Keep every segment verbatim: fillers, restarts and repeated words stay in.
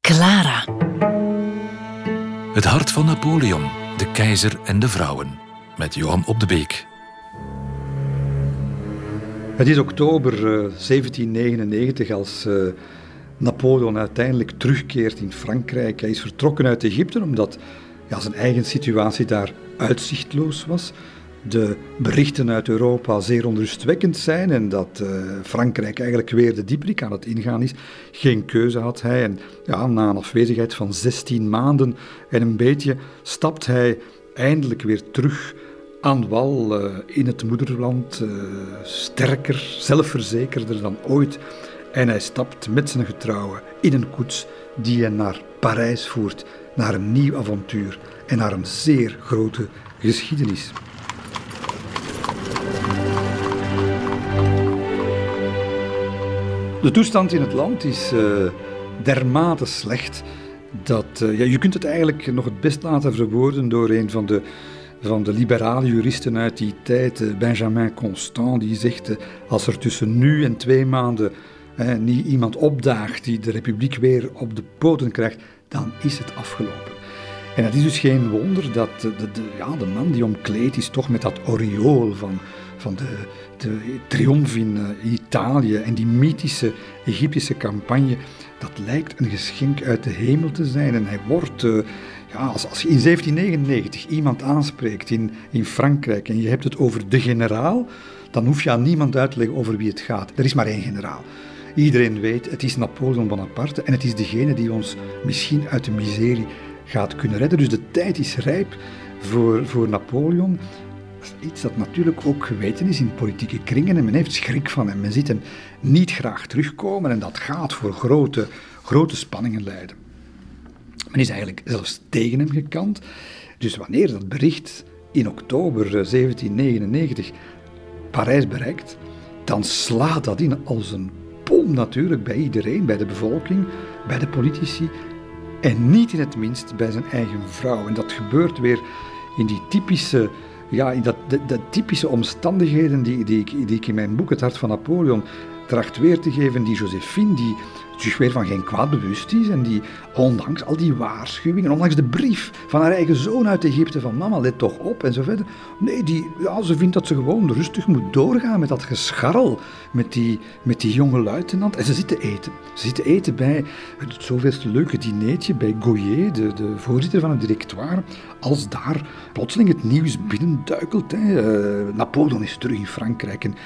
Clara. Het hart van Napoleon, de keizer en de vrouwen. Met Johan Op de Beek. Het is oktober uh, zeventien negenennegentig als uh, Napoleon uiteindelijk terugkeert in Frankrijk. Hij is vertrokken uit Egypte omdat ja, zijn eigen situatie daar uitzichtloos was. De berichten uit Europa zeer onrustwekkend zijn en dat uh, Frankrijk eigenlijk weer de dieprik aan het ingaan is. Geen keuze had hij en ja, na een afwezigheid van zestien maanden en een beetje stapt hij eindelijk weer terug aan wal uh, in het moederland, uh, sterker, zelfverzekerder dan ooit. En hij stapt met zijn getrouwen in een koets die hem naar Parijs voert, naar een nieuw avontuur en naar een zeer grote geschiedenis. De toestand in het land is uh, dermate slecht dat uh, ja, je kunt het eigenlijk nog het best laten verwoorden door een van de, van de liberale juristen uit die tijd, uh, Benjamin Constant, die zegt uh, als er tussen nu en twee maanden uh, niet iemand opdaagt die de republiek weer op de poten krijgt, dan is het afgelopen. En het is dus geen wonder dat de, de, de, ja, de man die omkleed is toch met dat aureool van, van de, de triomf in uh, Italië en die mythische Egyptische campagne, dat lijkt een geschenk uit de hemel te zijn. En hij wordt, uh, ja, als, als je in zeventien negenennegentig iemand aanspreekt in, in Frankrijk en je hebt het over de generaal, dan hoef je aan niemand uit te leggen over wie het gaat. Er is maar één generaal. Iedereen weet, het is Napoleon Bonaparte en het is degene die ons misschien uit de miserie gaat kunnen redden. Dus de tijd is rijp voor, voor Napoleon. Dat is iets dat natuurlijk ook geweten is in politieke kringen en men heeft schrik van hem. Men ziet hem niet graag terugkomen en dat gaat voor grote, grote spanningen leiden. Men is eigenlijk zelfs tegen hem gekant. Dus wanneer dat bericht in oktober zeventien negenennegentig Parijs bereikt, dan slaat dat in als een bom natuurlijk bij iedereen, bij de bevolking, bij de politici. En niet in het minst bij zijn eigen vrouw. En dat gebeurt weer in die typische, ja, in dat, de, de typische omstandigheden die, die, ik, die ik in mijn boek Het Hart van Napoleon tracht weer te geven. Die Josephine, die zich weer van geen kwaad bewust is en die ondanks al die waarschuwingen, ondanks de brief van haar eigen zoon uit Egypte van mama, let toch op en zo verder. Nee, die, ja, ze vindt dat ze gewoon rustig moet doorgaan met dat gescharrel met die, met die jonge luitenant. En ze zitten eten. Ze zitten eten bij het zoveelste leuke dineetje bij Goyer, de, de voorzitter van het directoire. Als daar plotseling het nieuws binnenduikelt. Hè. Uh, Napoleon is terug in Frankrijk en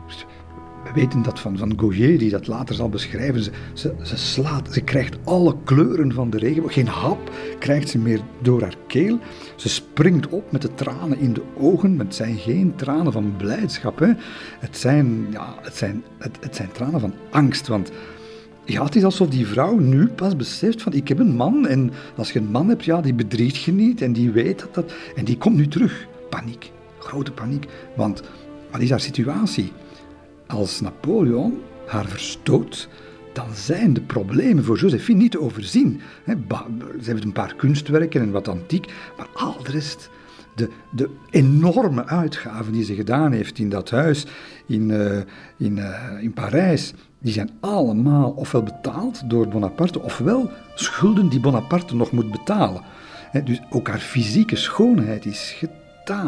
we weten dat van, van Goyer, die dat later zal beschrijven. Ze, ze, ze slaat, ze krijgt alle kleuren van de regenboog. Geen hap krijgt ze meer door haar keel. Ze springt op met de tranen in de ogen. Het zijn geen tranen van blijdschap. Hè. Het, zijn, ja, het, zijn, het, het zijn tranen van angst. Want ja, het is alsof die vrouw nu pas beseft van ik heb een man. En als je een man hebt, ja, die bedriegt je niet. En die weet dat dat... En die komt nu terug. Paniek. Grote paniek. Want wat is haar situatie? Als Napoleon haar verstoot, dan zijn de problemen voor Josephine niet te overzien. Ze heeft een paar kunstwerken en wat antiek, maar al de rest, de, de enorme uitgaven die ze gedaan heeft in dat huis in, uh, in, uh, in Parijs, die zijn allemaal ofwel betaald door Bonaparte, ofwel schulden die Bonaparte nog moet betalen. Dus ook haar fysieke schoonheid is geteld.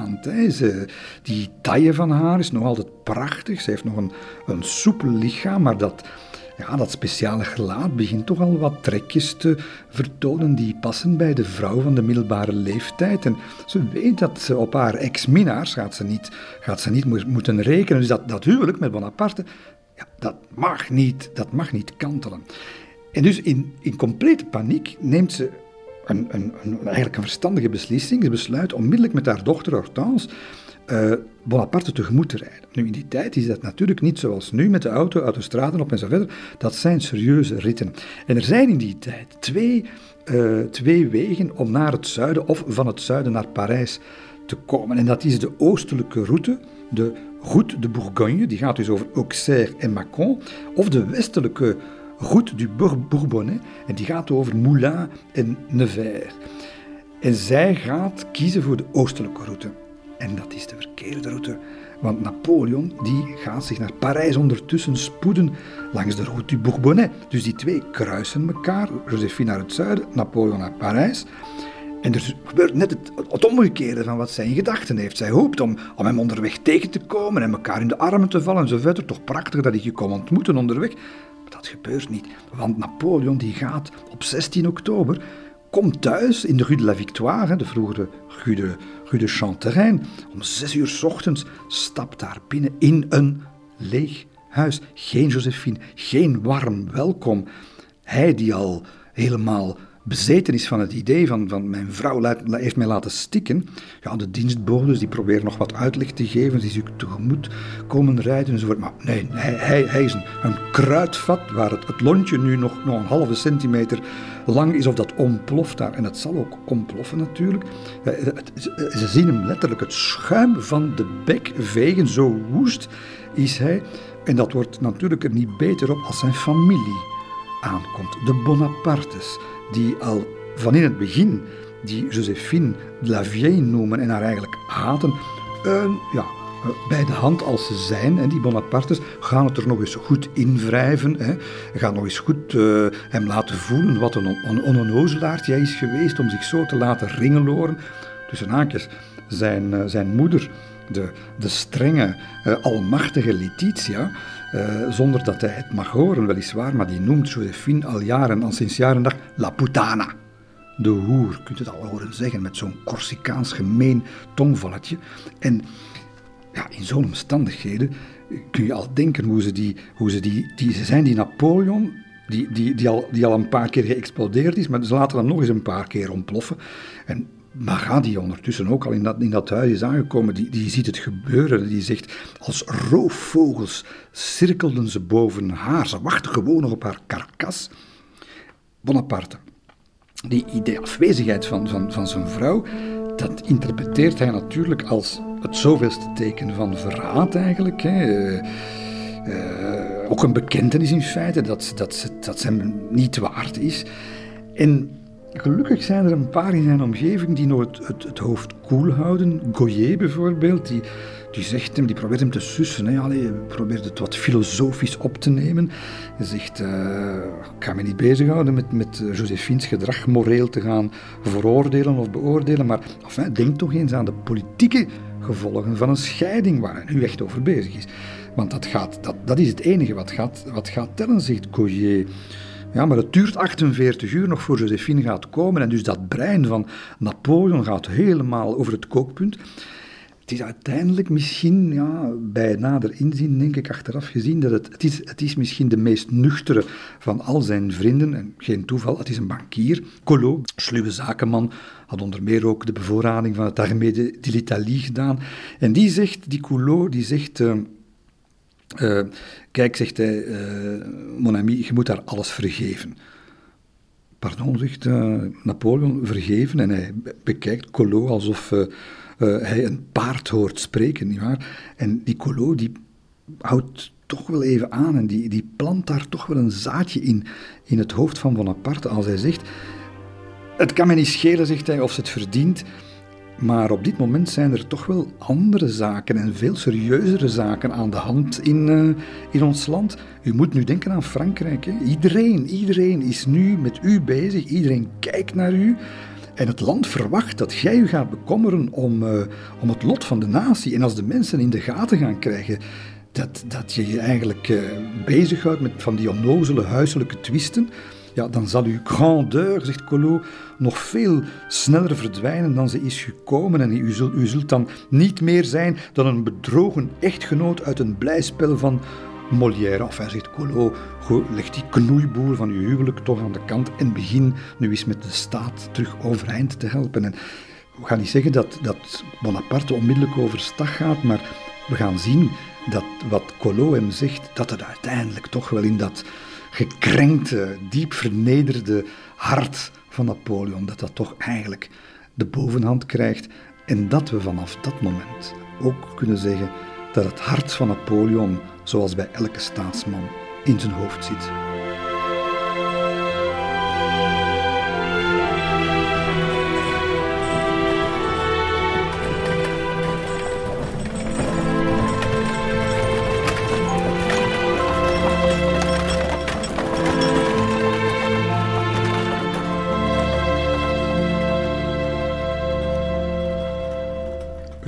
Ze, die taille van haar is nog altijd prachtig. Ze heeft nog een, een soepel lichaam, maar dat, ja, dat speciale gelaat begint toch al wat trekjes te vertonen die passen bij de vrouw van de middelbare leeftijd. En ze weet dat ze op haar ex-minnaars gaat ze niet, gaat ze niet mo- moeten rekenen. Dus dat, dat huwelijk met Bonaparte, ja, dat mag niet, dat mag niet kantelen. En dus in, in complete paniek neemt ze Een, een, een, eigenlijk een verstandige beslissing. Ze besluit onmiddellijk met haar dochter Hortense uh, Bonaparte tegemoet te rijden. Nu, in die tijd is dat natuurlijk niet zoals nu, met de auto, uit de straten op en zo verder. Dat zijn serieuze ritten. En er zijn in die tijd twee, uh, twee wegen om naar het zuiden of van het zuiden naar Parijs te komen. En dat is de oostelijke route, de Route de Bourgogne, die gaat dus over Auxerre en Mâcon, of de westelijke Route du Bourbonnais, en die gaat over Moulins en Nevers. En zij gaat kiezen voor de oostelijke route. En dat is de verkeerde route. Want Napoleon die gaat zich naar Parijs ondertussen spoeden langs de route du Bourbonnais. Dus die twee kruisen elkaar. Joséphine naar het zuiden, Napoleon naar Parijs. En er gebeurt net het, het omgekeerde van wat zij in gedachten heeft. Zij hoopt om, om hem onderweg tegen te komen en elkaar in de armen te vallen en zo verder. Toch prachtig dat ik je kon ontmoeten onderweg. Maar dat gebeurt niet. Want Napoleon die gaat op zestien oktober... komt thuis in de Rue de la Victoire, de vroegere Rue de, Rue de Chanterein. Om zes uur 's ochtends stapt daar binnen in een leeg huis. Geen Joséphine, geen warm welkom. Hij die al helemaal bezeten is van het idee van, van mijn vrouw laat, heeft mij laten stikken. Ja, de dienstbodes die proberen nog wat uitleg te geven, die zich tegemoet komen rijden enzovoort. Maar nee, hij, hij, hij is een, een kruidvat waar het, het lontje nu nog, nog een halve centimeter lang is of dat ontploft daar. En het zal ook ontploffen natuurlijk. Ze zien hem letterlijk het schuim van de bek vegen, zo woest is hij. En dat wordt natuurlijk er niet beter op als zijn familie aankomt. De Bonapartes, die al van in het begin die Joséphine de la Vieille noemen en haar eigenlijk haten, uh, ja, uh, bij de hand als ze zijn. En die Bonapartes gaan het er nog eens goed in wrijven. Hè. Gaan nog eens goed uh, hem laten voelen wat een, een, een onnozelaard hij is geweest om zich zo te laten ringeloren. Tussen haakjes, zijn, uh, zijn moeder, de, de strenge, uh, almachtige Letitia, Uh, zonder dat hij het mag horen, weliswaar, maar die noemt Joséphine al jaren, al sinds jaren dag, la putana. De hoer, je kunt het al horen zeggen, met zo'n Corsicaans gemeen tongvalletje. En ja, in zo'n omstandigheden kun je al denken hoe ze die, hoe ze die, die ze zijn die Napoleon, die, die, die, al, die al een paar keer geëxplodeerd is, maar ze laten dan nog eens een paar keer ontploffen. En Marat, die ondertussen ook al in dat, in dat huis is aangekomen, die, die ziet het gebeuren. Die zegt, als roofvogels cirkelden ze boven haar. Ze wachten gewoon nog op haar karkas. Bonaparte, die idee afwezigheid van, van, van zijn vrouw, dat interpreteert hij natuurlijk als het zoveelste teken van verraad eigenlijk. Hè. Uh, uh, ook een bekentenis in feite, dat, dat, dat ze hem niet waard is. En gelukkig zijn er een paar in zijn omgeving die nog het, het, het hoofd koel houden. Goyer bijvoorbeeld, die, die zegt hem, die probeert hem te sussen. Hè. Allee, probeert het wat filosofisch op te nemen. Hij zegt, uh, ik ga me niet bezighouden met, met Joséphine's gedrag moreel te gaan veroordelen of beoordelen, maar enfin, denk toch eens aan de politieke gevolgen van een scheiding waar hij nu echt over bezig is. Want dat, gaat, dat, dat is het enige wat gaat, wat gaat tellen, zegt Goyer. Ja, maar het duurt achtenveertig uur nog voor Joséphine gaat komen en dus dat brein van Napoleon gaat helemaal over het kookpunt. Het is uiteindelijk misschien, ja, bij nader inzien denk ik achteraf gezien, dat het, het, is, het is misschien de meest nuchtere van al zijn vrienden, en geen toeval, het is een bankier, Collot, sluwe zakenman, had onder meer ook de bevoorrading van het Armée de, de l'Italie gedaan. En die zegt, die Collot, die zegt... Uh, Uh, kijk, zegt hij, uh, mon ami, je moet haar alles vergeven. Pardon, zegt uh, Napoleon, vergeven. En hij bekijkt Collot alsof uh, uh, hij een paard hoort spreken, nietwaar? En die Collot, die houdt toch wel even aan en die, die plant daar toch wel een zaadje in, in het hoofd van Bonaparte als hij zegt, het kan mij niet schelen, zegt hij, of ze het verdient. Maar op dit moment zijn er toch wel andere zaken en veel serieuzere zaken aan de hand in, uh, in ons land. U moet nu denken aan Frankrijk. Hè. Iedereen, iedereen is nu met u bezig. Iedereen kijkt naar u. En het land verwacht dat jij u gaat bekommeren om, uh, om het lot van de natie. En als de mensen in de gaten gaan krijgen dat, dat je je eigenlijk uh, bezighoudt met van die onnozele huiselijke twisten, ja, dan zal uw grandeur, zegt Collot, nog veel sneller verdwijnen dan ze is gekomen. En u zult, u zult dan niet meer zijn dan een bedrogen echtgenoot uit een blijspel van Molière. Of hij zegt Collot, leg die knoeiboer van uw huwelijk toch aan de kant en begin nu eens met de staat terug overeind te helpen. En we gaan niet zeggen dat, dat Bonaparte onmiddellijk overstag gaat, maar we gaan zien dat wat Collot hem zegt, dat het uiteindelijk toch wel in dat gekrenkte, diep vernederde hart van Napoleon, dat dat toch eigenlijk de bovenhand krijgt en dat we vanaf dat moment ook kunnen zeggen dat het hart van Napoleon, zoals bij elke staatsman, in zijn hoofd zit.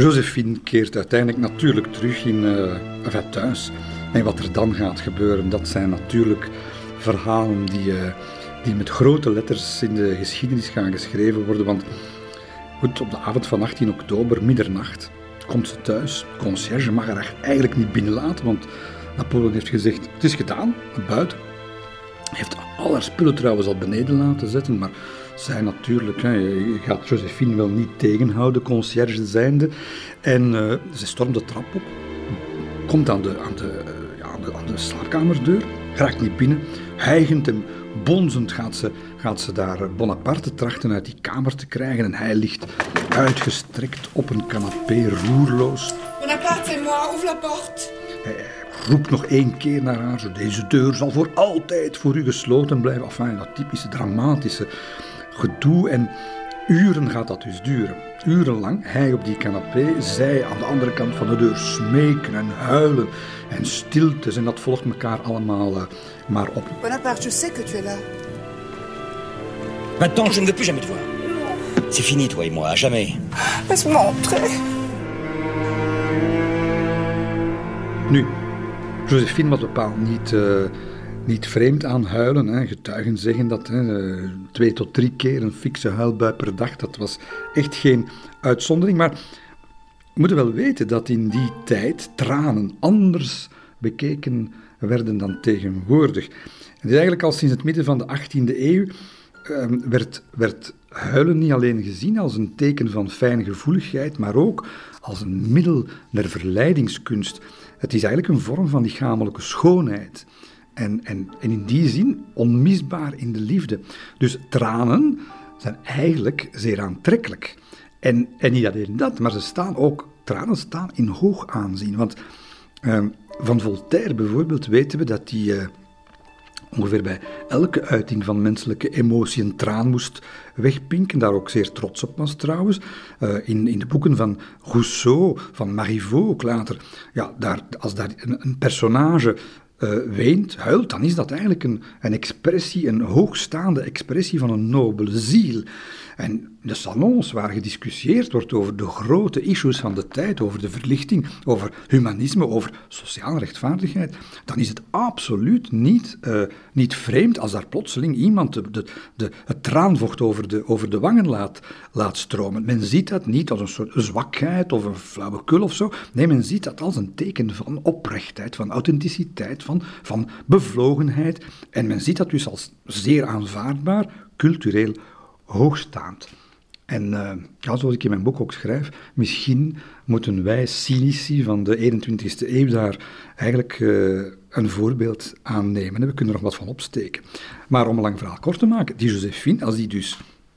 Josephine keert uiteindelijk natuurlijk terug in, uh, enfin, thuis. En wat er dan gaat gebeuren, dat zijn natuurlijk verhalen die, uh, die met grote letters in de geschiedenis gaan geschreven worden. Want goed, op de avond van achttien oktober, middernacht, komt ze thuis. De conciërge mag haar eigenlijk niet binnenlaten, want Napoleon heeft gezegd, het is gedaan, naar buiten. Hij heeft al haar spullen trouwens al beneden laten zetten, maar zij natuurlijk, hè, je gaat Josephine wel niet tegenhouden, conciërge zijnde. En uh, ze stormt de trap op, komt aan de, aan de, ja, aan de, aan de slaapkamerdeur, raakt niet binnen, hijgend en bonzend gaat ze, gaat ze daar Bonaparte trachten uit die kamer te krijgen en hij ligt uitgestrekt op een canapé, roerloos. Bonaparte, c'est moi, ouvre la porte. Hij roept nog één keer naar haar, zo, deze deur zal voor altijd voor u gesloten blijven. Enfin, dat typische dramatische gedoe en uren gaat dat dus duren. Urenlang, hij op die canapé, zij aan de andere kant van de deur smeken en huilen en stiltes en dat volgt elkaar allemaal uh, maar op. Bonaparte, je sais que tu es là. Maintenant, je ne veux plus jamais te voir. C'est fini, toi et moi, à jamais. Laisse-moi entrer. Nu, Josephine was bepaald niet, uh, niet vreemd aan huilen. Hè. Getuigen zeggen dat hè, twee tot drie keer een fikse huilbui per dag. Dat was echt geen uitzondering. Maar we moeten wel weten dat in die tijd tranen anders bekeken werden dan tegenwoordig. En het is eigenlijk al sinds het midden van de achttiende eeuw uh, werd, werd huilen niet alleen gezien als een teken van fijngevoeligheid, maar ook als een middel der verleidingskunst. Het is eigenlijk een vorm van lichamelijke schoonheid. En, en, en in die zin onmisbaar in de liefde. Dus tranen zijn eigenlijk zeer aantrekkelijk. En, en niet alleen dat, maar ze staan ook, tranen staan in hoog aanzien. Want uh, van Voltaire bijvoorbeeld weten we dat hij uh, ongeveer bij elke uiting van menselijke emotie een traan moest wegpinken, daar ook zeer trots op was trouwens. Uh, in, in de boeken van Rousseau, van Marivaux ook later, ja, daar, als daar een, een personage uh, weent, huilt, dan is dat eigenlijk een, een expressie, een hoogstaande expressie van een nobele ziel. En de salons waar gediscussieerd wordt over de grote issues van de tijd, over de verlichting, over humanisme, over sociale rechtvaardigheid, dan is het absoluut niet, uh, niet vreemd als daar plotseling iemand de, de, de, het traanvocht over de, over de wangen laat, laat stromen. Men ziet dat niet als een soort zwakheid of een flauwekul of zo. Nee, men ziet dat als een teken van oprechtheid, van authenticiteit, van, van bevlogenheid. En men ziet dat dus als zeer aanvaardbaar, cultureel hoogstaand. En uh, ja, zoals ik in mijn boek ook schrijf, misschien moeten wij cynici van de eenentwintigste eeuw daar eigenlijk uh, een voorbeeld aan nemen. We kunnen er nog wat van opsteken. Maar om een lang verhaal kort te maken, die Josephine, als die dus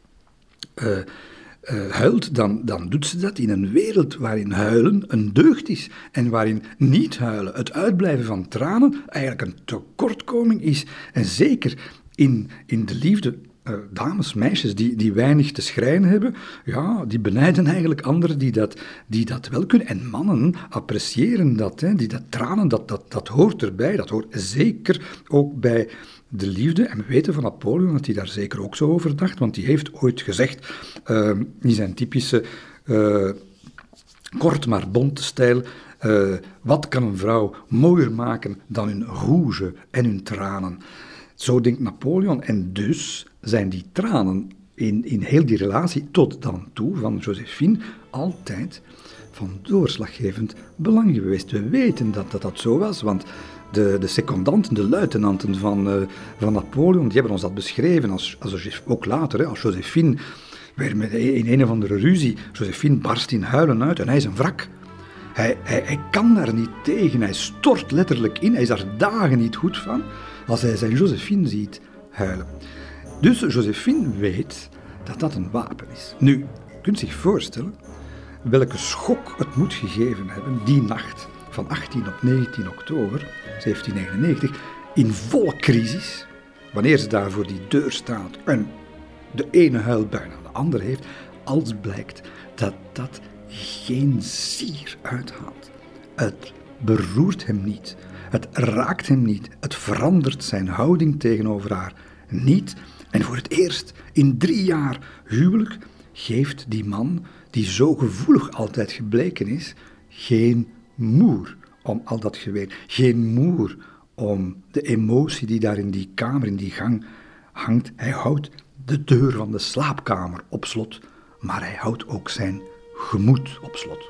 uh, uh, huilt, dan, dan doet ze dat in een wereld waarin huilen een deugd is en waarin niet huilen, het uitblijven van tranen, eigenlijk een tekortkoming is. En zeker in, in de liefde. Uh, dames, meisjes die, die weinig te schrijnen hebben, ja, die benijden eigenlijk anderen die dat, die dat wel kunnen. En mannen appreciëren dat, hè, die dat tranen, dat, dat, dat hoort erbij. Dat hoort zeker ook bij de liefde. En we weten van Napoleon dat hij daar zeker ook zo over dacht, want hij heeft ooit gezegd, uh, in zijn typische uh, kort maar bonte stijl, uh, wat kan een vrouw mooier maken dan hun rouge en hun tranen? Zo denkt Napoleon, en dus zijn die tranen in, in heel die relatie tot dan toe van Josephine altijd van doorslaggevend belang geweest. We weten dat dat, dat zo was, want de, de secondanten, de luitenanten van, uh, van Napoleon, die hebben ons dat beschreven, als, als, ook later, hè, als Josephine, weer met, in een of andere ruzie, Josephine barst in huilen uit en hij is een wrak. Hij, hij, hij kan daar niet tegen, hij stort letterlijk in, hij is daar dagen niet goed van, als hij zijn Josephine ziet huilen. Dus Josephine weet dat dat een wapen is. Nu, je kunt zich voorstellen welke schok het moet gegeven hebben die nacht van achttien op negentien oktober zeventien negenennegentig, in volle crisis, wanneer ze daar voor die deur staat en de ene huilbui naar de andere heeft, als blijkt dat dat geen zier uithaalt. Het beroert hem niet. Het raakt hem niet. Het verandert zijn houding tegenover haar niet. En voor het eerst in drie jaar huwelijk geeft die man, die zo gevoelig altijd gebleken is, geen moer om al dat geween. Geen moer om de emotie die daar in die kamer, in die gang hangt. Hij houdt de deur van de slaapkamer op slot, maar hij houdt ook zijn gemoed op slot.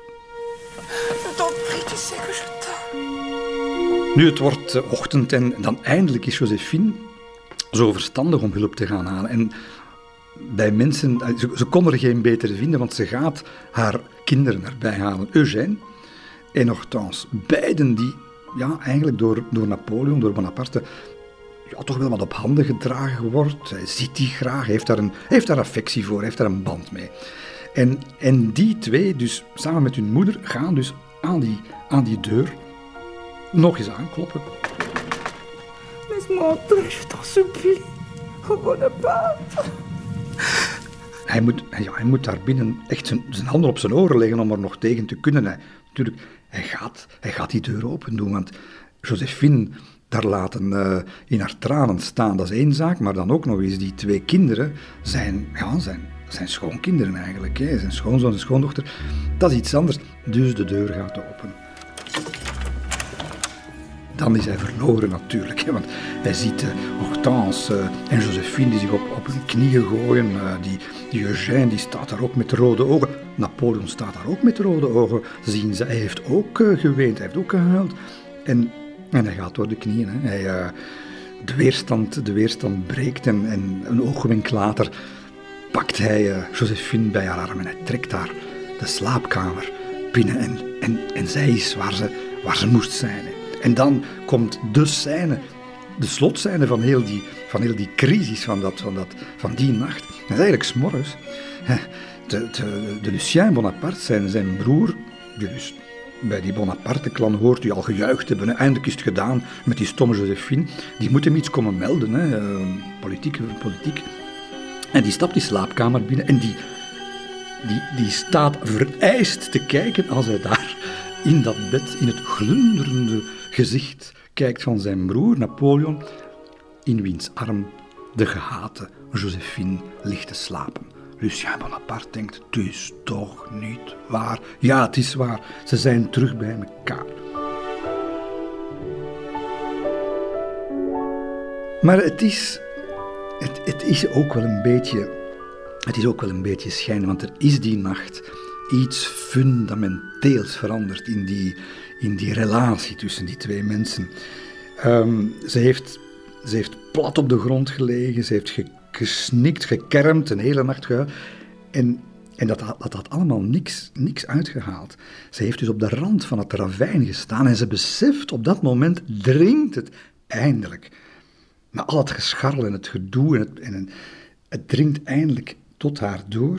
Nu, het wordt uh, ochtend en dan eindelijk is Joséphine zo verstandig om hulp te gaan halen. En bij mensen, ze, ze kon er geen betere vinden, want ze gaat haar kinderen erbij halen. Eugène en Hortense. Beiden die ja, eigenlijk door, door Napoleon, door Bonaparte, ja, toch wel wat op handen gedragen wordt. Hij ziet die graag, hij heeft daar een, hij heeft daar affectie voor, hij heeft daar een band mee. En, en die twee, dus samen met hun moeder, gaan dus aan die, aan die deur nog eens aankloppen. Laisse-moi entrer, je t'en supplie. Oh, Bonaparte. Hij moet, ja, hij moet daar binnen echt zijn, zijn handen op zijn oren leggen om er nog tegen te kunnen. Hij, natuurlijk, hij gaat, hij gaat die deur open doen, want Joséphine daar laten uh, in haar tranen staan, dat is één zaak, maar dan ook nog eens die twee kinderen zijn, ja, zijn, zijn schoonkinderen eigenlijk, hè, zijn schoonzoon en schoondochter. Dat is iets anders, dus de deur gaat open. Dan is hij verloren natuurlijk, hè, want hij ziet uh, Hortense uh, en Joséphine die zich op, op hun knieën gooien. Uh, die, die Eugène die staat daar ook met rode ogen. Napoleon staat daar ook met rode ogen. Zien ze, hij heeft ook uh, geweend, hij heeft ook gehuild. En, en hij gaat door de knieën. Hè. Hij, uh, de, weerstand, de weerstand breekt en, en een oogwenk later pakt hij uh, Joséphine bij haar arm en hij trekt haar de slaapkamer binnen. En, en, en zij is waar ze, waar ze moest zijn. Hè. En dan komt de scène, de slotscène van heel die, van heel die crisis van, dat, van, dat, van die nacht. Dat is eigenlijk 's morgens. De, de, de Lucien Bonaparte, zijn, zijn broer, die dus bij die Bonaparte-klan hoort, u al gejuicht hebben. Hè. Eindelijk is het gedaan met die stomme Joséphine. Die moet hem iets komen melden, hè. Uh, politiek, politiek. En die stapt die slaapkamer binnen en die, die, die staat vereist te kijken als hij daar in dat bed, in het glunderende gezicht kijkt van zijn broer Napoleon, in wiens arm de gehate Joséphine ligt te slapen. Lucien Bonaparte denkt, het is toch niet waar. Ja, het is waar. Ze zijn terug bij elkaar. Maar het is, het, het is ook wel een beetje, het is ook wel een beetje schijn, want er is die nacht iets fundamenteels veranderd in die, in die relatie tussen die twee mensen. Um, ze, heeft, ze heeft plat op de grond gelegen, ze heeft ge, gesnikt, gekermd, een hele nacht gehuild. En, en dat, dat had allemaal niks, niks uitgehaald. Ze heeft dus op de rand van het ravijn gestaan en ze beseft op dat moment, dringt het eindelijk. Maar al het gescharrel en het gedoe, en het, en het dringt eindelijk tot haar door.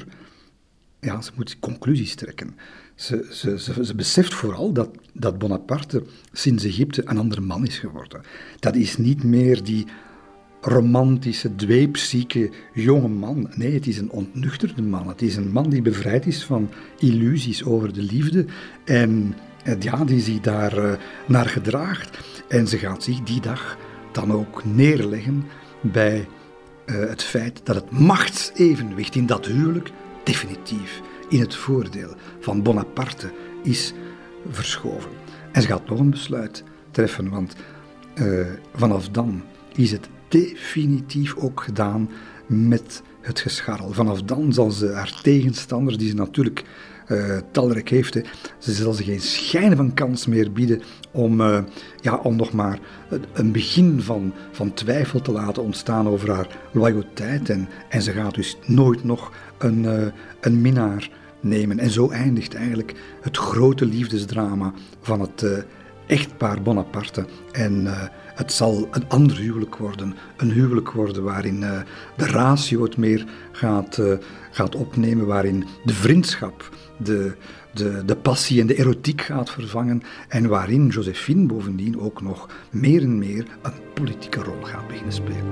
Ja, ze moet conclusies trekken. Ze, ze, ze, ze beseft vooral dat, dat Bonaparte sinds Egypte een andere man is geworden. Dat is niet meer die romantische, dweepzieke jonge man. Nee, het is een ontnuchterde man. Het is een man die bevrijd is van illusies over de liefde en ja, die zich daar uh, naar gedraagt. En ze gaat zich die dag dan ook neerleggen bij uh, het feit dat het machtsevenwicht in dat huwelijk definitief in het voordeel van Bonaparte is verschoven. En ze gaat nog een besluit treffen, want uh, vanaf dan is het definitief ook gedaan met het gescharrel. Vanaf dan zal ze haar tegenstanders, die ze natuurlijk uh, talrijk heeft, hè, ze zal ze geen schijn van kans meer bieden om, uh, ja, om nog maar een begin van, van twijfel te laten ontstaan over haar loyaliteit. En, en ze gaat dus nooit nog een, uh, een minnaar nemen. En zo eindigt eigenlijk het grote liefdesdrama van het uh, echtpaar Bonaparte. En uh, het zal een ander huwelijk worden. Een huwelijk worden waarin uh, de ratio het meer gaat, uh, gaat opnemen, waarin de vriendschap, de, de, de passie en de erotiek gaat vervangen en waarin Joséphine bovendien ook nog meer en meer een politieke rol gaat beginnen spelen.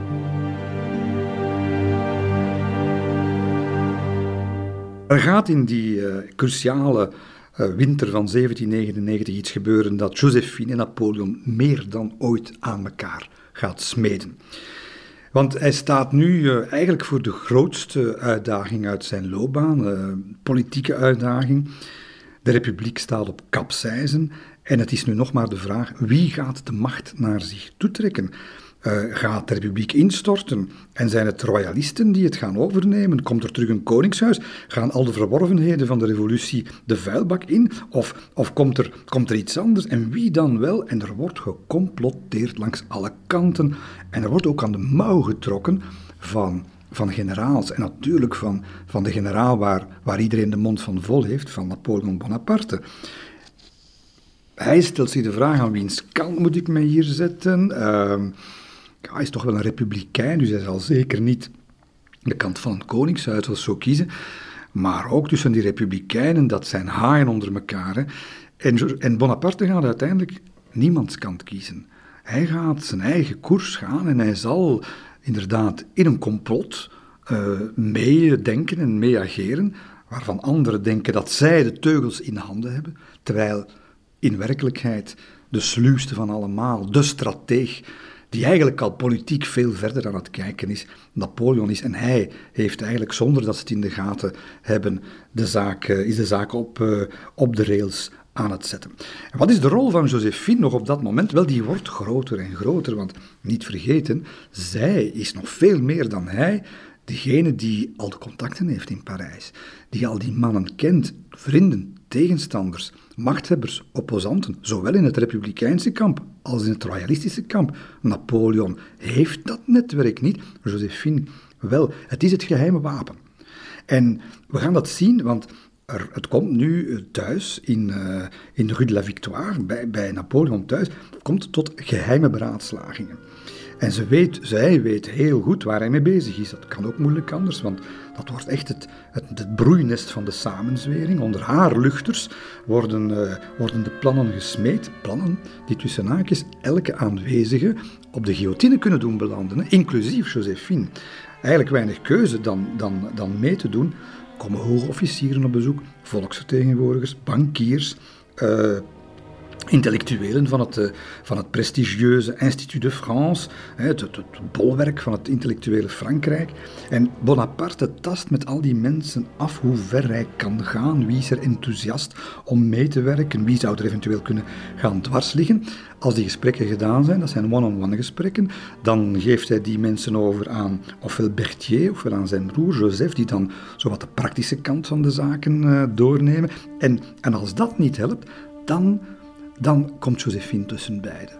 Er gaat in die uh, cruciale uh, winter van zeventien negenennegentig iets gebeuren dat Joséphine en Napoleon meer dan ooit aan elkaar gaat smeden. Want hij staat nu uh, eigenlijk voor de grootste uitdaging uit zijn loopbaan, uh, politieke uitdaging. De republiek staat op kapseizen en het is nu nog maar de vraag, wie gaat de macht naar zich toetrekken? Uh, gaat de republiek instorten? En zijn het royalisten die het gaan overnemen? Komt er terug een koningshuis? Gaan al de verworvenheden van de revolutie de vuilbak in? Of, of komt, er, komt er iets anders? En wie dan wel? En er wordt gecomploteerd langs alle kanten. En er wordt ook aan de mouw getrokken van, van generaals. En natuurlijk van, van de generaal waar, waar iedereen de mond van vol heeft, van Napoleon Bonaparte. Hij stelt zich de vraag, aan wiens kant moet ik mij hier zetten? Uh, ja, hij is toch wel een republikein, dus hij zal zeker niet de kant van het koningshuis of zo kiezen. Maar ook tussen die republikeinen, dat zijn haaien onder elkaar. Hè. En, en Bonaparte gaat uiteindelijk niemands kant kiezen. Hij gaat zijn eigen koers gaan en hij zal inderdaad in een complot uh, meedenken en meeageren, waarvan anderen denken dat zij de teugels in handen hebben, terwijl in werkelijkheid de sluwste van allemaal, de strateeg, die eigenlijk al politiek veel verder aan het kijken is, Napoleon is. En hij heeft eigenlijk, zonder dat ze het in de gaten hebben, de zaak, is de zaak op, uh, op de rails aan het zetten. En wat is de rol van Joséphine nog op dat moment? Wel, die wordt groter en groter, want niet vergeten, zij is nog veel meer dan hij, degene die al de contacten heeft in Parijs, die al die mannen kent, vrienden, tegenstanders, machthebbers, opposanten, zowel in het republikeinse kamp als in het royalistische kamp. Napoleon heeft dat netwerk niet, Joséphine wel. Het is het geheime wapen. En we gaan dat zien, want er, het komt nu thuis, in, uh, in de Rue de la Victoire, bij, bij Napoleon thuis, komt tot geheime beraadslagingen. En ze weet, zij weet heel goed waar hij mee bezig is. Dat kan ook moeilijk anders, want dat wordt echt het, het, het broeinest van de samenzwering. Onder haar luchters worden, uh, worden de plannen gesmeed. Plannen die tussen haakjes elke aanwezige op de guillotine kunnen doen belanden, hè, inclusief Joséphine. Eigenlijk weinig keuze dan, dan, dan mee te doen. Er komen hoge officieren op bezoek, volksvertegenwoordigers, bankiers, uh, intellectuelen van het, van het prestigieuze Institut de France, het, het, het bolwerk van het intellectuele Frankrijk. En Bonaparte tast met al die mensen af hoe ver hij kan gaan, wie is er enthousiast om mee te werken, wie zou er eventueel kunnen gaan dwars liggen. Als die gesprekken gedaan zijn, dat zijn one-on-one gesprekken, dan geeft hij die mensen over aan ofwel Berthier, ofwel aan zijn broer Joseph, die dan zowat de praktische kant van de zaken uh, doornemen. En, en als dat niet helpt, dan... Dan komt Joséphine tussen beiden.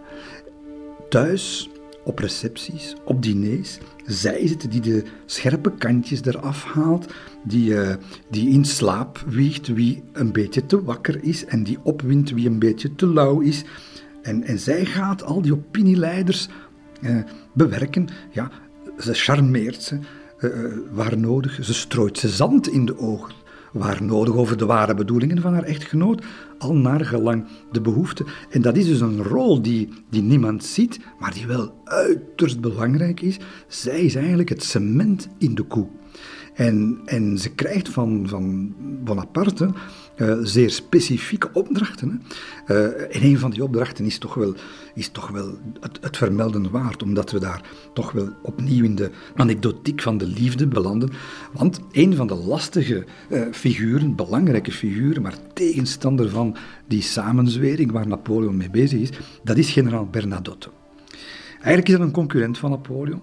Thuis, op recepties, op diners, zij is het die de scherpe kantjes eraf haalt, die, uh, die in slaap wiegt wie een beetje te wakker is en die opwindt wie een beetje te lauw is. En, en zij gaat al die opinieleiders uh, bewerken. Ja, ze charmeert ze, uh, waar nodig. Ze strooit ze zand in de ogen, waar nodig, over de ware bedoelingen van haar echtgenoot, al naar gelang de behoefte. En dat is dus een rol die, die niemand ziet, maar die wel uiterst belangrijk is. Zij is eigenlijk het cement in de koe. En, en ze krijgt van, van Bonaparte uh, zeer specifieke opdrachten. Hè. Uh, en een van die opdrachten is toch wel, is toch wel het, het vermelden waard, omdat we daar toch wel opnieuw in de anekdotiek van de liefde belanden. Want een van de lastige uh, figuren, belangrijke figuren, maar tegenstander van die samenzwering waar Napoleon mee bezig is, dat is generaal Bernadotte. Eigenlijk is dat een concurrent van Napoleon.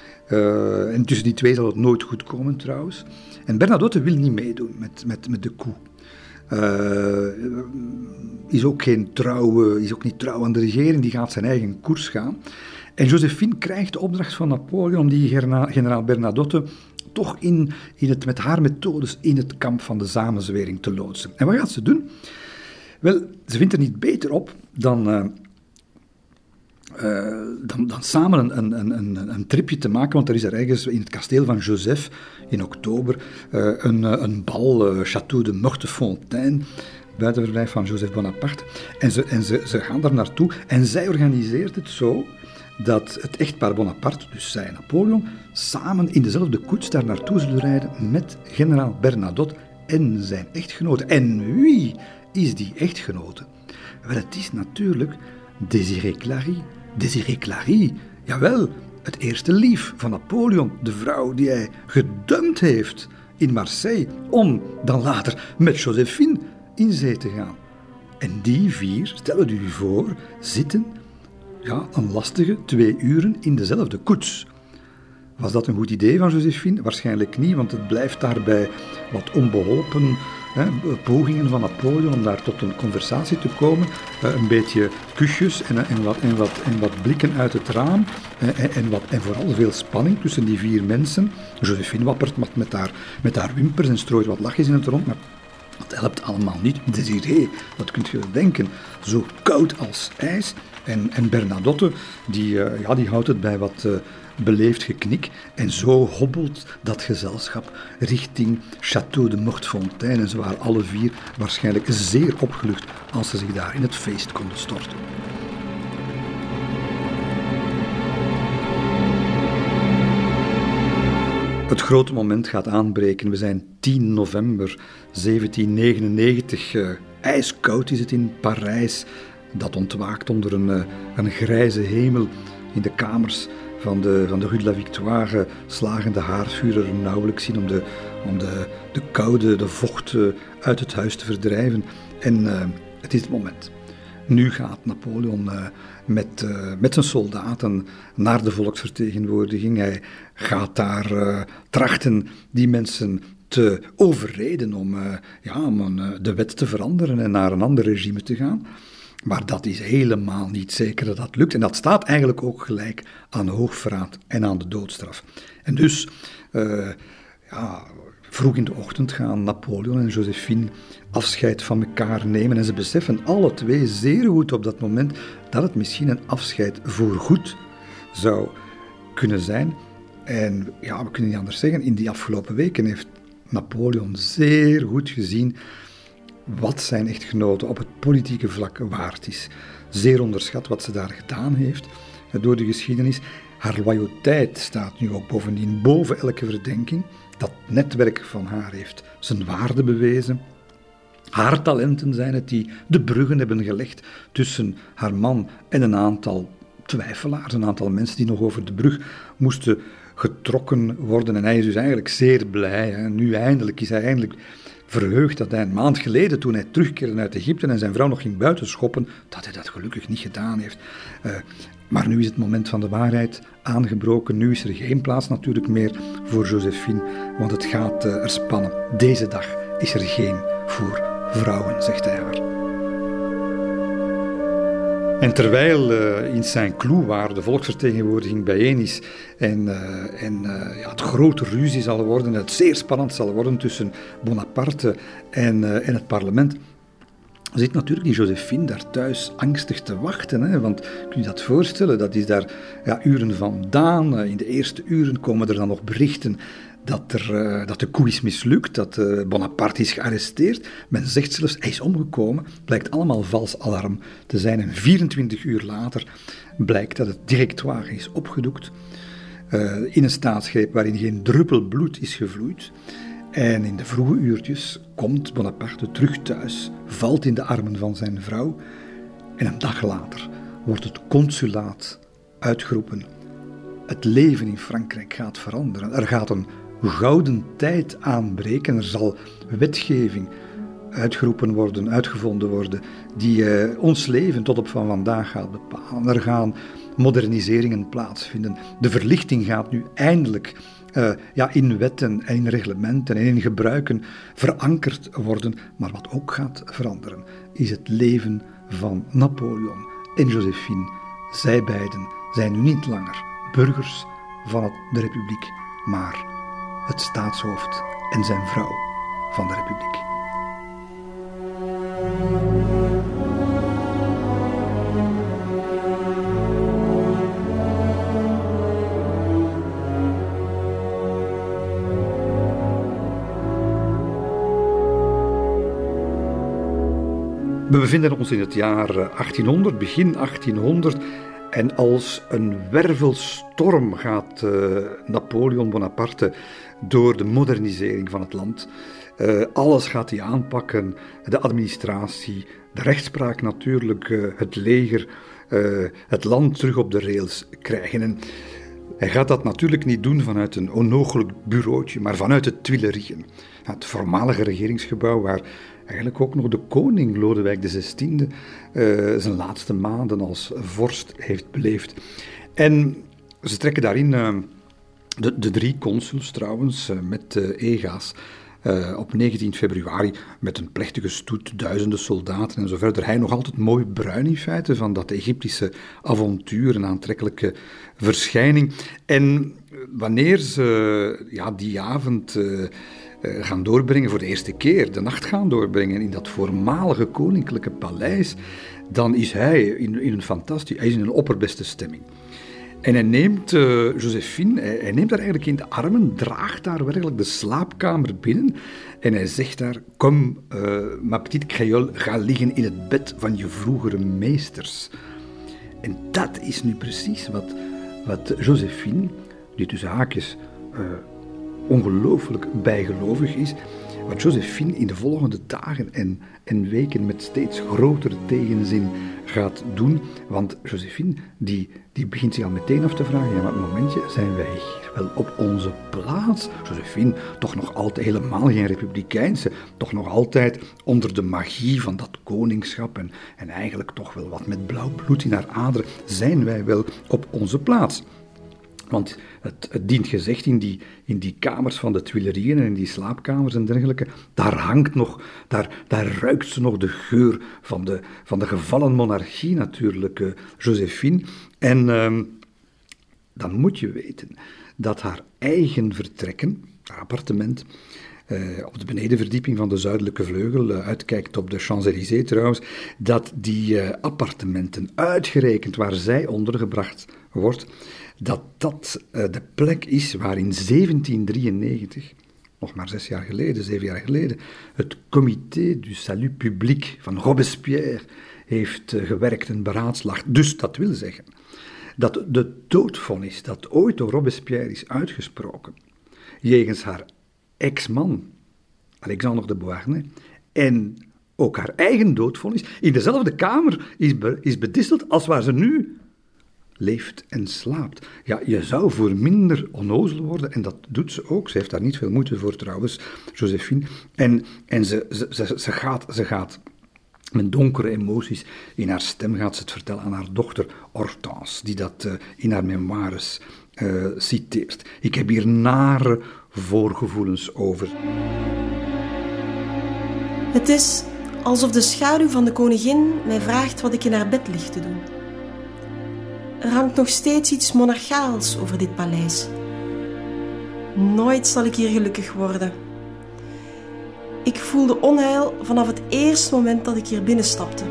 Uh, en tussen die twee zal het nooit goed komen trouwens. En Bernadotte wil niet meedoen met, met, met de coup. Uh, is ook geen trouwe, is ook niet trouw aan de regering, die gaat zijn eigen koers gaan. En Joséphine krijgt de opdracht van Napoleon om die generaal, generaal Bernadotte toch in, in het, met haar methodes in het kamp van de samenzwering te loodsen. En wat gaat ze doen? Wel, ze vindt er niet beter op dan... Uh, Uh, dan, dan samen een, een, een, een tripje te maken, want er is er ergens in het kasteel van Joseph in oktober uh, een, een bal, uh, Château de Mortefontaine, buitenverblijf van Joseph Bonaparte. En, ze, en ze, ze gaan daar naartoe en zij organiseert het zo dat het echtpaar Bonaparte, dus zij en Napoleon, samen in dezelfde koets daar naartoe zullen rijden met generaal Bernadotte en zijn echtgenote. En wie is die echtgenote? Wel, het is natuurlijk Désirée Clary. Désirée Clary, jawel, het eerste lief van Napoleon, de vrouw die hij gedumpt heeft in Marseille, om dan later met Joséphine in zee te gaan. En die vier, stel het u voor, zitten ja, een lastige twee uren in dezelfde koets. Was dat een goed idee van Joséphine? Waarschijnlijk niet, want het blijft daarbij wat onbeholpen hè, pogingen van Napoleon om daar tot een conversatie te komen. Uh, een beetje kusjes en, en, wat, en, wat, en wat blikken uit het raam. Uh, en, en, wat, en vooral veel spanning tussen die vier mensen. Joséphine wappert met, met, haar, met haar wimpers en strooit wat lachjes in het rond. Maar dat helpt allemaal niet. Désiré, dat kunt je denken, zo koud als ijs. En, en Bernadotte, die, uh, ja, die houdt het bij wat uh, beleefd geknik. En zo hobbelt dat gezelschap richting Château de Mortefontaine. En ze waren alle vier waarschijnlijk zeer opgelucht als ze zich daar in het feest konden storten. Het grote moment gaat aanbreken. We zijn tien november zeventien negenennegentig. Uh, ijskoud is het in Parijs. Dat ontwaakt onder een, uh, een grijze hemel. In de kamers van de, van de Rue de la Victoire slagen de haardvuren er nauwelijks in om de, om de, de koude, de vocht uh, uit het huis te verdrijven. En uh, het is het moment. Nu gaat Napoleon uh, met, uh, met zijn soldaten naar de volksvertegenwoordiging. Hij gaat daar uh, trachten die mensen te overreden om, uh, ja, om een, uh, de wet te veranderen en naar een ander regime te gaan. Maar dat is helemaal niet zeker dat dat lukt. En dat staat eigenlijk ook gelijk aan hoogverraad en aan de doodstraf. En dus, uh, ja, vroeg in de ochtend gaan Napoleon en Joséphine afscheid van elkaar nemen. En ze beseffen alle twee zeer goed op dat moment dat het misschien een afscheid voorgoed zou kunnen zijn. En ja, we kunnen niet anders zeggen, in die afgelopen weken heeft Napoleon zeer goed gezien wat zijn echtgenote op het politieke vlak waard is. Zeer onderschat wat ze daar gedaan heeft door de geschiedenis. Haar loyaliteit staat nu ook bovendien boven elke verdenking. Dat netwerk van haar heeft zijn waarde bewezen. Haar talenten zijn het die de bruggen hebben gelegd tussen haar man en een aantal twijfelaars, een aantal mensen die nog over de brug moesten getrokken worden. En hij is dus eigenlijk zeer blij. Hè. Nu eindelijk is hij eindelijk verheugd dat hij een maand geleden, toen hij terugkeerde uit Egypte en zijn vrouw nog ging buitenschoppen, dat hij dat gelukkig niet gedaan heeft. Uh, maar nu is het moment van de waarheid aangebroken. Nu is er geen plaats natuurlijk meer voor Joséphine, want het gaat uh, er spannen. Deze dag is er geen voor vrouwen, zegt hij haar. En terwijl uh, in Saint-Cloud, waar de volksvertegenwoordiging bijeen is en, uh, en uh, ja, het grote ruzie zal worden, het zeer spannend zal worden tussen Bonaparte en, uh, en het parlement, zit natuurlijk die Joséphine daar thuis angstig te wachten. Hè? Want kun je dat voorstellen? Dat is daar ja, uren vandaan. In de eerste uren komen er dan nog berichten dat, er, uh, dat de coup is mislukt, dat uh, Bonaparte is gearresteerd. Men zegt zelfs, hij is omgekomen. Blijkt allemaal vals alarm te zijn. En vierentwintig uur later blijkt dat het directoire is opgedoekt. Uh, in een staatsgreep waarin geen druppel bloed is gevloeid. En in de vroege uurtjes komt Bonaparte terug thuis, valt in de armen van zijn vrouw. En een dag later wordt het consulaat uitgeroepen. Het leven in Frankrijk gaat veranderen. Er gaat een gouden tijd aanbreken. Er zal wetgeving uitgeroepen worden, uitgevonden worden, die uh, ons leven tot op van vandaag gaat bepalen. Er gaan moderniseringen plaatsvinden. De verlichting gaat nu eindelijk uh, ja, in wetten en in reglementen en in gebruiken verankerd worden. Maar wat ook gaat veranderen, is het leven van Napoleon en Joséphine. Zij beiden zijn nu niet langer burgers van het, de Republiek, maar het staatshoofd en zijn vrouw van de Republiek. We bevinden ons in het jaar achttienhonderd, begin achttienhonderd, en als een wervelstorm gaat uh, Napoleon Bonaparte door de modernisering van het land. Uh, alles gaat hij aanpakken, de administratie, de rechtspraak natuurlijk, uh, het leger, uh, het land terug op de rails krijgen. En Hij gaat dat natuurlijk niet doen vanuit een onnooglijk bureautje, maar vanuit de Tuilerieën. Het voormalige regeringsgebouw waar eigenlijk ook nog de koning Lodewijk de zestiende uh, zijn laatste maanden als vorst heeft beleefd. En ze trekken daarin uh, de, de drie consuls trouwens uh, met uh, ega's. Uh, op negentien februari met een plechtige stoet, duizenden soldaten en zo verder. Hij nog altijd mooi bruin in feite van dat Egyptische avontuur, een aantrekkelijke verschijning. En wanneer ze ja, die avond uh, uh, gaan doorbrengen, voor de eerste keer de nacht gaan doorbrengen in dat voormalige koninklijke paleis, dan is hij in, in een fantastisch, hij is in een opperbeste stemming. En hij neemt uh, Josephine, hij, hij neemt haar eigenlijk in de armen, draagt haar werkelijk de slaapkamer binnen en hij zegt daar, kom, uh, ma petite créole, ga liggen in het bed van je vroegere meesters. En dat is nu precies wat, wat Josephine, die tussen haakjes uh, ongelooflijk bijgelovig is, wat Josephine in de volgende dagen en, en weken met steeds grotere tegenzin gaat doen. Want Josephine, die, die begint zich al meteen af te vragen, ja, maar op het momentje zijn wij hier wel op onze plaats. Josephine, toch nog altijd helemaal geen republikeinse, toch nog altijd onder de magie van dat koningschap en, en eigenlijk toch wel wat met blauw bloed in haar aderen, zijn wij wel op onze plaats. Want het, het dient gezegd, in die, in die kamers van de Tuilerieën en in die slaapkamers en dergelijke, daar hangt nog, daar, daar ruikt ze nog de geur van de, van de gevallen monarchie natuurlijk, uh, Josephine. En uh, dan moet je weten dat haar eigen vertrekken, haar appartement, uh, op de benedenverdieping van de zuidelijke vleugel, uh, uitkijkt op de Champs-Élysées trouwens, dat die uh, appartementen, uitgerekend waar zij ondergebracht wordt, dat dat uh, de plek is waar in zeventien drieënnegentig, nog maar zes jaar geleden, zeven jaar geleden, het Comité du Salut Public van Robespierre heeft uh, gewerkt en beraadslaagd. Dus dat wil zeggen dat de doodvonnis dat ooit door Robespierre is uitgesproken, jegens haar ex-man, Alexandre de Beauharnais, en ook haar eigen doodvonnis, in dezelfde kamer is, be- is bedisseld als waar ze nu leeft en slaapt. Ja, je zou voor minder onnozel worden, en dat doet ze ook. Ze heeft daar niet veel moeite voor trouwens, Josephine. En, en ze, ze, ze, ze, gaat, ze gaat met donkere emoties in haar stem gaat ze het vertellen aan haar dochter Hortense, die dat uh, in haar memoires uh, citeert. Ik heb hier nare voorgevoelens over. Het is alsof de schaduw van de koningin mij vraagt wat ik in haar bed lig te doen. Er hangt nog steeds iets monarchaals over dit paleis. Nooit zal ik hier gelukkig worden. Ik voelde onheil vanaf het eerste moment dat ik hier binnenstapte.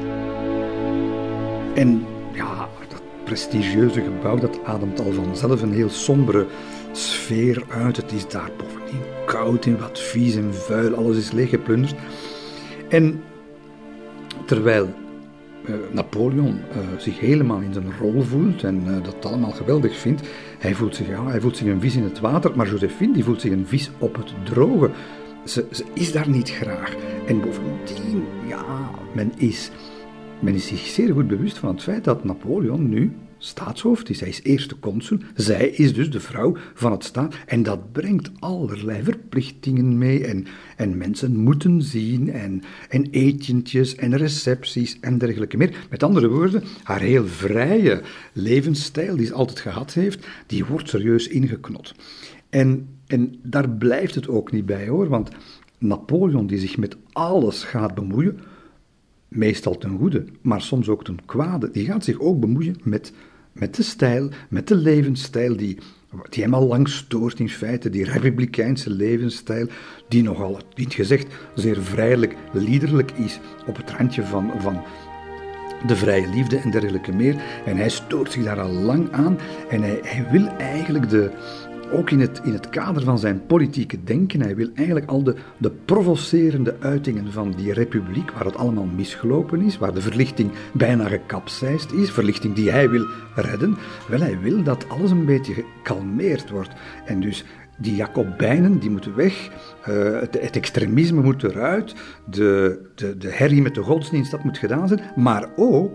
En ja, dat prestigieuze gebouw, dat ademt al vanzelf een heel sombere sfeer uit. Het is daar bovendien koud en wat vies en vuil, alles is leeggeplunderd. En terwijl Uh, Napoleon uh, zich helemaal in zijn rol voelt en uh, dat allemaal geweldig vindt. Hij voelt, zich, ja, hij voelt zich een vis in het water, maar Josephine die voelt zich een vis op het droge. Ze, ze is daar niet graag. En bovendien, ja, men is, men is zich zeer goed bewust van het feit dat Napoleon nu staatshoofd is. Hij is eerste consul. Zij is dus de vrouw van het staat. En dat brengt allerlei verplichtingen mee. En, en mensen moeten zien. En, en etentjes en recepties en dergelijke meer. Met andere woorden, haar heel vrije levensstijl die ze altijd gehad heeft, die wordt serieus ingeknot. En, en daar blijft het ook niet bij hoor. Want Napoleon die zich met alles gaat bemoeien, meestal ten goede, maar soms ook ten kwade, die gaat zich ook bemoeien met Met de stijl, met de levensstijl die, die hem al lang stoort in feite, die republikeinse levensstijl, die nogal, dient gezegd, zeer vrijelijk, liederlijk is, op het randje van, van de vrije liefde en dergelijke meer. En hij stoort zich daar al lang aan en hij, hij wil eigenlijk de... Ook in het, in het kader van zijn politieke denken, hij wil eigenlijk al de, de provocerende uitingen van die republiek, waar het allemaal misgelopen is, waar de verlichting bijna gekapseist is, verlichting die hij wil redden, wel, hij wil dat alles een beetje gekalmeerd wordt. En dus die Jacobijnen, die moeten weg, uh, het, het extremisme moet eruit, de, de, de herrie met de godsdienst, dat moet gedaan zijn, maar ook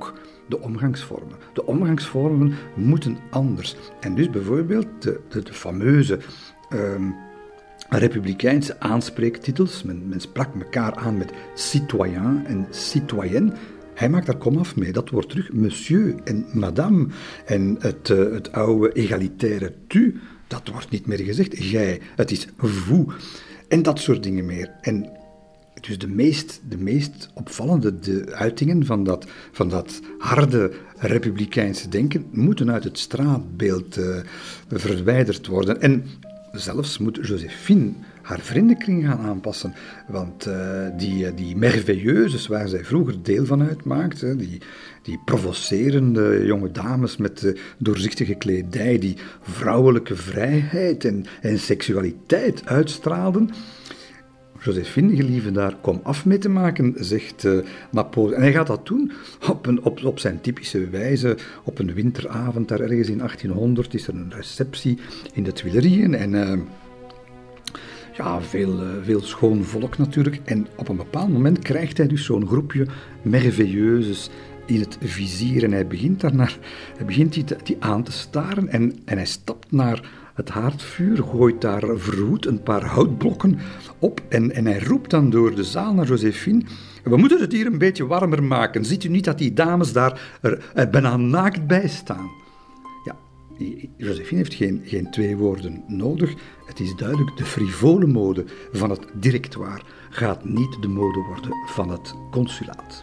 de omgangsvormen. De omgangsvormen moeten anders. En dus bijvoorbeeld de, de, de fameuze um, republikeinse aanspreektitels. Men, men sprak elkaar aan met citoyen en citoyenne. Hij maakt daar komaf mee. Dat wordt terug monsieur en madame. En het, uh, het oude egalitaire tu, dat wordt niet meer gezegd. Jij, het is vous. En dat soort dingen meer. En dus de meest, de meest opvallende de uitingen van dat, van dat harde republikeinse denken moeten uit het straatbeeld uh, verwijderd worden. En zelfs moet Joséphine haar vriendenkring gaan aanpassen. Want uh, die, die merveilleuses waar zij vroeger deel van uitmaakte, die, die provocerende jonge dames met uh, doorzichtige kledij, die vrouwelijke vrijheid en, en seksualiteit uitstraalden. Joséphine, gelieve daar, kom af mee te maken, zegt uh, Napoleon. En hij gaat dat doen op, een, op, op zijn typische wijze. Op een winteravond, daar ergens in achttienhonderd, is er een receptie in de Tuileries. En uh, ja, veel, uh, veel schoon volk natuurlijk. En op een bepaald moment krijgt hij dus zo'n groepje merveilleuses in het vizier. En hij begint, daarnaar, hij begint die, te, die aan te staren en, en hij stapt naar het haardvuur, gooit daar verwoed een paar houtblokken op en, en hij roept dan door de zaal naar Joséphine: we moeten het hier een beetje warmer maken. Ziet u niet dat die dames daar er, er bijna naakt bij staan? Ja, Joséphine heeft geen, geen twee woorden nodig. Het is duidelijk, de frivole mode van het directoire gaat niet de mode worden van het consulaat.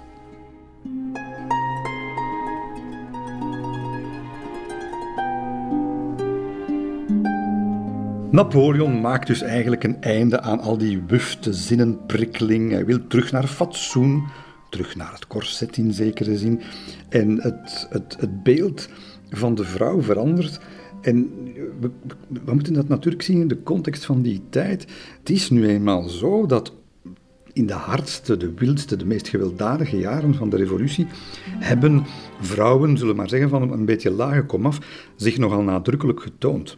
Napoleon maakt dus eigenlijk een einde aan al die wufte zinnenprikkeling. Hij wil terug naar fatsoen, terug naar het corset in zekere zin. En het, het, het beeld van de vrouw verandert. En we, we moeten dat natuurlijk zien in de context van die tijd. Het is nu eenmaal zo dat in de hardste, de wildste, de meest gewelddadige jaren van de revolutie hebben vrouwen, zullen we maar zeggen, van een beetje lage komaf, zich nogal nadrukkelijk getoond.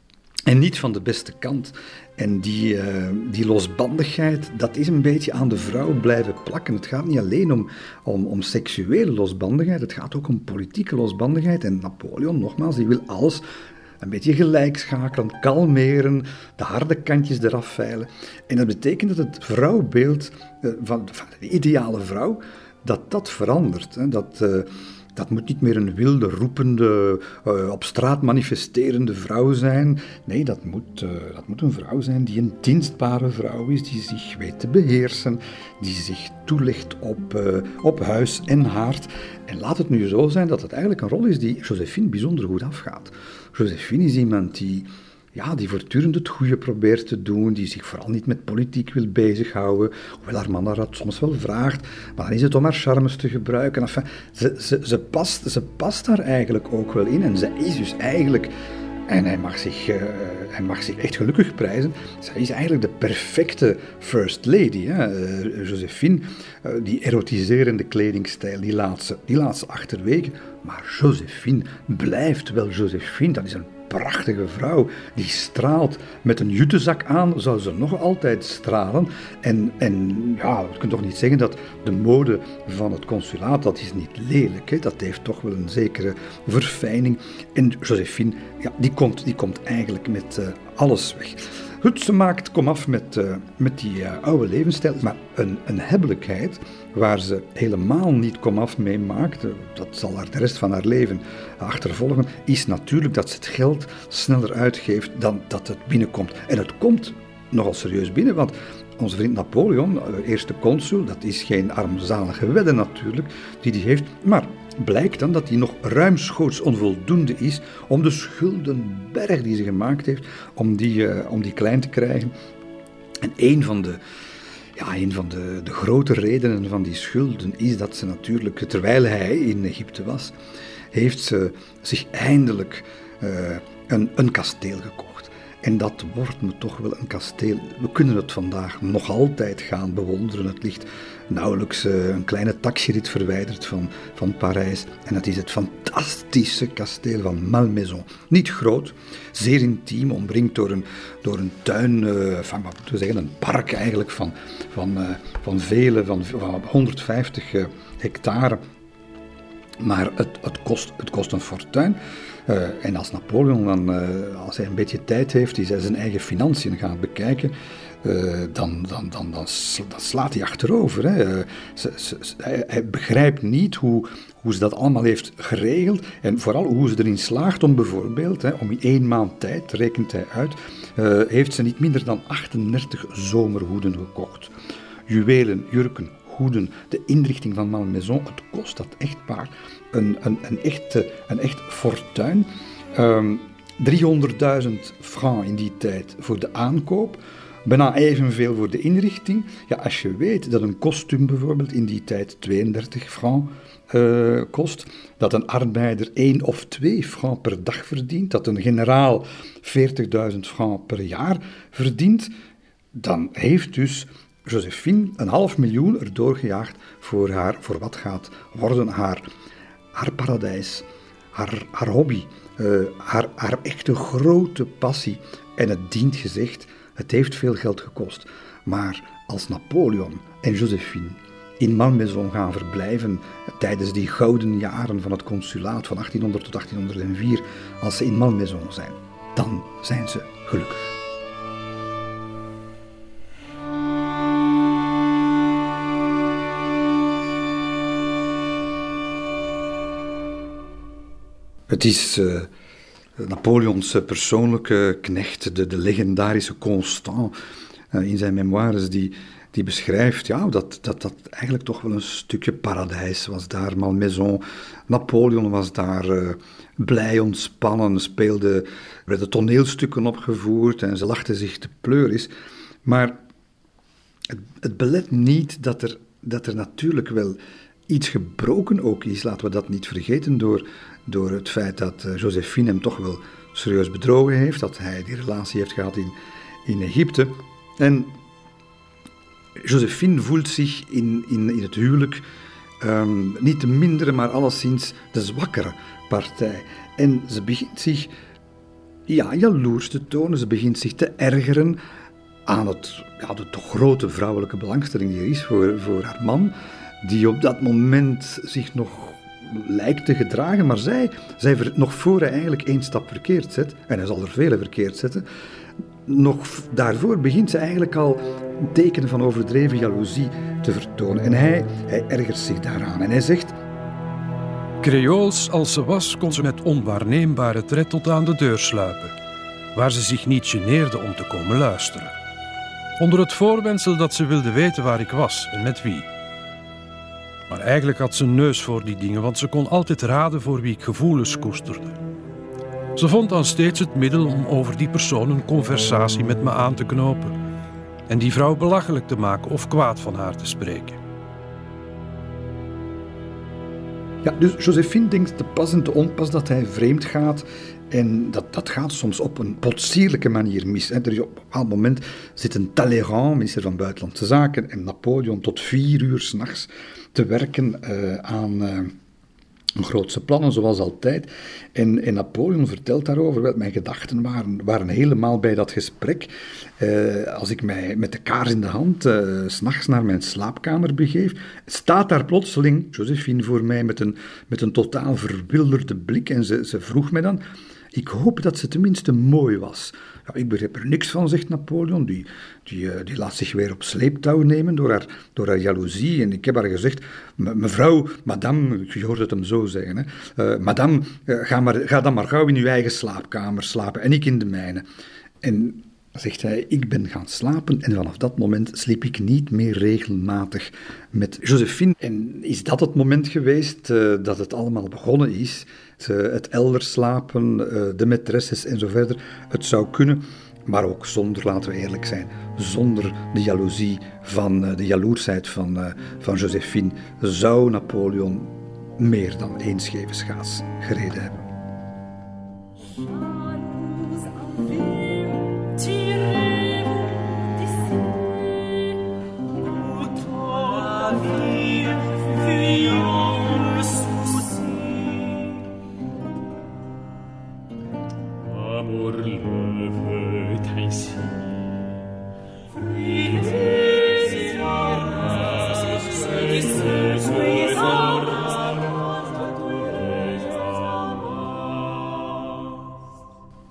En niet van de beste kant. En die, uh, die losbandigheid, dat is een beetje aan de vrouw blijven plakken. Het gaat niet alleen om, om, om seksuele losbandigheid, het gaat ook om politieke losbandigheid. En Napoleon, nogmaals, die wil alles een beetje gelijk schakelen, kalmeren, de harde kantjes eraf veilen. En dat betekent dat het vrouwbeeld uh, van, van de ideale vrouw, dat dat verandert. Hè. Dat... Uh, Dat moet niet meer een wilde, roepende, uh, op straat manifesterende vrouw zijn. Nee, dat moet, uh, dat moet een vrouw zijn die een dienstbare vrouw is, die zich weet te beheersen, die zich toelegt op, uh, op huis en haard. En laat het nu zo zijn dat het eigenlijk een rol is die Joséphine bijzonder goed afgaat. Joséphine is iemand die... Ja, die voortdurend het goede probeert te doen, die zich vooral niet met politiek wil bezighouden, hoewel haar man haar dat soms wel vraagt, maar dan is het om haar charmes te gebruiken. Enfin, ze, ze, ze, past, ze past daar eigenlijk ook wel in en zij is dus eigenlijk, en hij mag zich, uh, hij mag zich echt gelukkig prijzen, zij is eigenlijk de perfecte first lady. Hè? Uh, Joséphine, uh, die erotiserende kledingstijl, die laat ze, die laat ze achterwege, maar Joséphine blijft wel Joséphine, dat is een prachtige vrouw, die straalt met een jutezak aan, zou ze nog altijd stralen. En, en ja, je kunt toch niet zeggen dat de mode van het consulaat, dat is niet lelijk, hè? Dat heeft toch wel een zekere verfijning. En Joséphine, ja, die komt, die komt eigenlijk met uh, alles weg. Goed, ze maakt komaf met, uh, met die uh, oude levensstijl, maar een, een hebbelijkheid waar ze helemaal niet komaf mee maakt, uh, dat zal haar de rest van haar leven achtervolgen, is natuurlijk dat ze het geld sneller uitgeeft dan dat het binnenkomt. En het komt nogal serieus binnen, want onze vriend Napoleon, uh, eerste consul, dat is geen armzalige wedde natuurlijk, die die heeft, maar blijkt dan dat hij nog ruimschoots onvoldoende is om de schuldenberg die ze gemaakt heeft, om die, uh, om die klein te krijgen. En een van de, ja, een van de, de grote redenen van die schulden is dat ze natuurlijk, terwijl hij in Egypte was, heeft ze zich eindelijk uh, een, een kasteel gekocht. En dat wordt me toch wel een kasteel. We kunnen het vandaag nog altijd gaan bewonderen. Het ligt nauwelijks uh, een kleine taxirit verwijderd van, van Parijs. En dat is het fantastische kasteel van Malmaison. Niet groot, zeer intiem, omringd door een, door een tuin, uh, van, wat moeten we zeggen, een park eigenlijk van, van, uh, van vele, van, van honderdvijftig uh, hectare. Maar het, het, kost, het kost een fortuin. Uh, en als Napoleon dan, uh, als hij een beetje tijd heeft, die zijn eigen financiën gaat bekijken, uh, dan, dan, dan, dan, dan slaat hij achterover. Hè. Uh, ze, ze, hij, hij begrijpt niet hoe, hoe ze dat allemaal heeft geregeld en vooral hoe ze erin slaagt om bijvoorbeeld, hè, om in één maand tijd, rekent hij uit, uh, heeft ze niet minder dan achtendertig zomerhoeden gekocht. Juwelen, jurken, hoeden, de inrichting van Malmaison, het kost dat echtpaar een, een, een, echt, een echt fortuin. Um, driehonderdduizend francs in die tijd voor de aankoop, bijna evenveel voor de inrichting. Ja, als je weet dat een kostuum bijvoorbeeld in die tijd tweeëndertig francs uh, kost, dat een arbeider één of twee francs per dag verdient, dat een generaal veertigduizend francs per jaar verdient, dan heeft dus Joséphine een half miljoen erdoor gejaagd voor, haar, voor wat gaat worden haar, haar paradijs, haar, haar hobby, uh, haar, haar echte grote passie. En het dient gezegd, het heeft veel geld gekost. Maar als Napoleon en Joséphine in Malmaison gaan verblijven tijdens die gouden jaren van het consulaat van achttienhonderd tot achttienhonderdvier, als ze in Malmaison zijn, dan zijn ze gelukkig. Het is uh, Napoleons persoonlijke knecht, de, de legendarische Constant, uh, in zijn memoires, die, die beschrijft ja, dat, dat dat eigenlijk toch wel een stukje paradijs was daar, Malmaison. Napoleon was daar uh, blij, ontspannen, speelde, werden toneelstukken opgevoerd en ze lachten zich te pleuris. Maar het, het belet niet dat er, dat er natuurlijk wel iets gebroken ook is, laten we dat niet vergeten, door, door het feit dat uh, Joséphine hem toch wel serieus bedrogen heeft, dat hij die relatie heeft gehad in, in Egypte. En Joséphine voelt zich in, in, in het huwelijk um, niet de mindere, maar alleszins de zwakkere partij. En ze begint zich ja, jaloers te tonen, ze begint zich te ergeren aan het, ja, de toch grote vrouwelijke belangstelling die er is voor, voor haar man, die op dat moment zich nog lijkt te gedragen, maar zij, zij nog voor hij eigenlijk één stap verkeerd zet, en hij zal er vele verkeerd zetten, nog daarvoor begint ze eigenlijk al tekenen van overdreven jaloezie te vertonen. En hij, hij ergert zich daaraan en hij zegt: Creools als ze was, kon ze met onwaarneembare tred tot aan de deur sluipen, waar ze zich niet geneerde om te komen luisteren. Onder het voorwendsel dat ze wilde weten waar ik was en met wie. Maar eigenlijk had ze een neus voor die dingen, want ze kon altijd raden voor wie ik gevoelens koesterde. Ze vond dan steeds het middel om over die persoon een conversatie met me aan te knopen en die vrouw belachelijk te maken of kwaad van haar te spreken. Ja, dus Joséphine denkt te pas en te onpas dat hij vreemd gaat. En dat, dat gaat soms op een potsierlijke manier mis. Er is op een bepaald moment zitten Talleyrand, minister van Buitenlandse Zaken, en Napoleon tot vier uur 's nachts te werken uh, aan uh, grootse plannen, zoals altijd. En, en Napoleon vertelt daarover, wel, mijn gedachten waren, waren helemaal bij dat gesprek. Uh, als ik mij met de kaars in de hand uh, 's nachts naar mijn slaapkamer begeef, staat daar plotseling Joséphine voor mij met een, met een totaal verwilderde blik. En ze, ze vroeg mij dan: ik hoop dat ze tenminste mooi was. Ja, ik begrijp er niks van, zegt Napoleon. Die, die, die laat zich weer op sleeptouw nemen door haar, door haar jaloezie. En ik heb haar gezegd: mevrouw, madame, je hoort het hem zo zeggen, hè, uh, madame, uh, ga, maar, ga dan maar gauw in uw eigen slaapkamer slapen en ik in de mijne. En zegt hij: ik ben gaan slapen en vanaf dat moment sliep ik niet meer regelmatig met Joséphine. En is dat het moment geweest uh, dat het allemaal begonnen is? Uh, het elders slapen, uh, de maîtresses en zo verder. Het zou kunnen, maar ook zonder, laten we eerlijk zijn, zonder de jaloezie van, uh, de jaloersheid van, uh, van Joséphine, zou Napoleon meer dan één scheve schaats gereden hebben.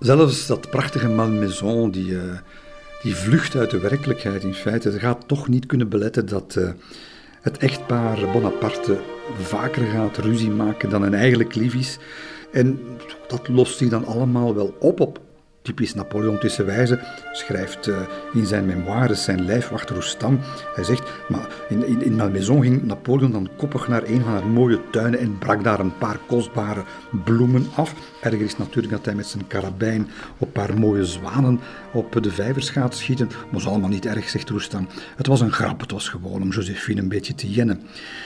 zelfs dat prachtige Malmaison, die, uh, die vlucht uit de werkelijkheid in feite, dat gaat toch niet kunnen beletten dat uh, het echtpaar Bonaparte vaker gaat ruzie maken dan een eigenlijk lief is. En dat lost hij dan allemaal wel op op typisch Napoleontische wijze. Schrijft uh, in zijn memoires zijn lijfwachter Roustan. Hij zegt, maar in, in, in Malmaison ging Napoleon dan koppig naar een van haar mooie tuinen en brak daar een paar kostbare bloemen af. Erger is natuurlijk dat hij met zijn karabijn op een paar mooie zwanen op de vijvers gaat schieten. Maar dat is allemaal niet erg, zegt Roustan. Het was een grap, het was gewoon om Joséphine een beetje te jennen.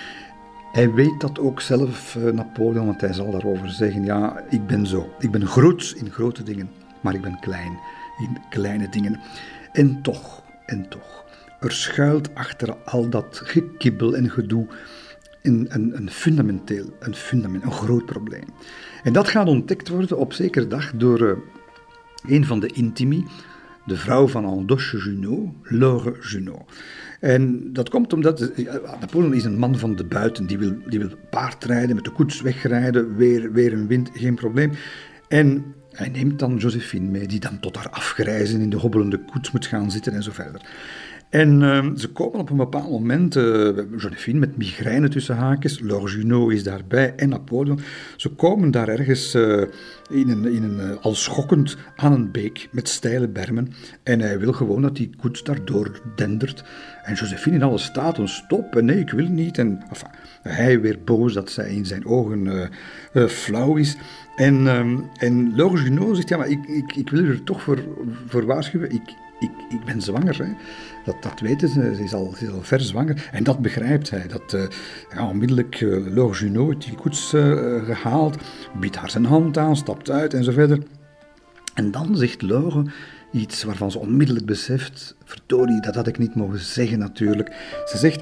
Hij weet dat ook zelf, uh, Napoleon, want hij zal daarover zeggen, ja, ik ben zo. Ik ben groot in grote dingen, maar ik ben klein in kleine dingen. En toch, en toch, er schuilt achter al dat gekibbel en gedoe een, een, een fundamenteel, een fundament, een groot probleem. En dat gaat ontdekt worden op zekere dag door uh, een van de intimi, de vrouw van Andoche Junot, Laure Junot. En dat komt omdat Napoleon is een man van de buiten, die wil, die wil paardrijden, met de koets wegrijden, weer, weer een wind, geen probleem. En hij neemt dan Joséphine mee, die dan tot haar afgrijzen in de hobbelende koets moet gaan zitten en zo verder. En uh, ze komen op een bepaald moment, uh, Joséphine met migraine tussen haakjes, Laure Junot is daarbij en Napoleon. Ze komen daar ergens uh, in een, in een, uh, al schokkend aan een beek met steile bermen. En hij wil gewoon dat die koets daardoor dendert. En Joséphine in alle staat een stop en nee, ik wil niet. En enfin, hij weer boos dat zij in zijn ogen uh, uh, flauw is. En, um, en Laure Junot zegt, ja, maar ik, ik, ik wil er toch voor, voor waarschuwen. Ik, ik, ik ben zwanger, hè. Dat, dat weten ze, ze is, al, ze is al ver zwanger. En dat begrijpt hij. Dat uh, ja, onmiddellijk uh, Laure Junot heeft die koets uh, gehaald, biedt haar zijn hand aan, stapt uit en zo verder. En dan zegt Laure iets waarvan ze onmiddellijk beseft, verdorie, dat had ik niet mogen zeggen natuurlijk. Ze zegt,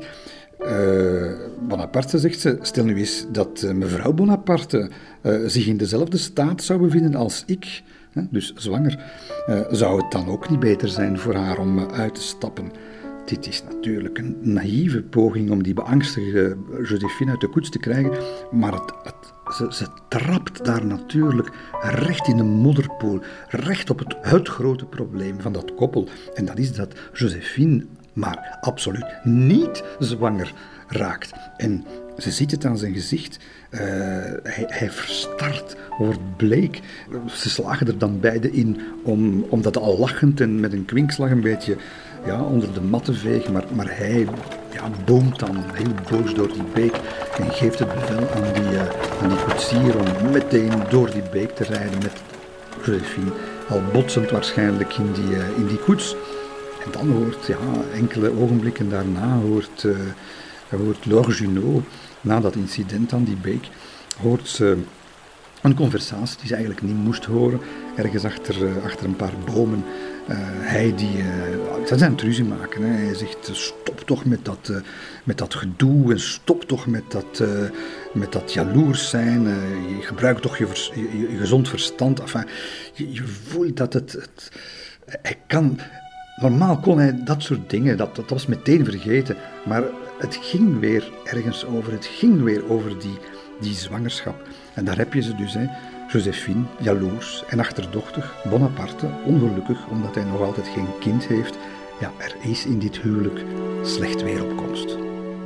uh, Bonaparte, zegt ze, stel nu eens dat uh, mevrouw Bonaparte uh, zich in dezelfde staat zou bevinden als ik, hè, dus zwanger, uh, zou het dan ook niet beter zijn voor haar om uh, uit te stappen? Dit is natuurlijk een naïeve poging om die beangstigde Joséphine uit de koets te krijgen, maar het, het, ze, ze trapt daar natuurlijk recht in de modderpoel, recht op het, het grote probleem van dat koppel. En dat is dat Joséphine maar absoluut niet zwanger raakt. En ze ziet het aan zijn gezicht. Uh, hij, hij verstart, wordt bleek. Ze slagen er dan beide in om, om dat al lachend en met een kwinkslag een beetje ja, onder de mat te vegen. Maar, maar hij ja, boomt dan heel boos door die beek en geeft het bevel aan die, uh, aan die koetsier om meteen door die beek te rijden met Joséphine, al botsend waarschijnlijk in die, uh, in die koets. En dan hoort, ja, enkele ogenblikken daarna hoort, uh, hoort Laure Junot, na dat incident aan die beek, hoort ze een conversatie die ze eigenlijk niet moest horen, ergens achter, uh, achter een paar bomen. Uh, hij die, uh, ze zijn het ruzie maken. Hè. Hij zegt, stop toch met dat, uh, met dat gedoe en stop toch met dat, uh, met dat jaloers zijn. Uh, je gebruikt toch je, vers, je, je gezond verstand. Enfin, je, je voelt dat het, het... Hij kan... Normaal kon hij dat soort dingen, dat, dat was meteen vergeten. Maar het ging weer ergens over. Het ging weer over die, die zwangerschap. En daar heb je ze dus, hè. Joséphine, jaloers en achterdochtig. Bonaparte, ongelukkig, omdat hij nog altijd geen kind heeft. Ja, er is in dit huwelijk slecht weer op komst.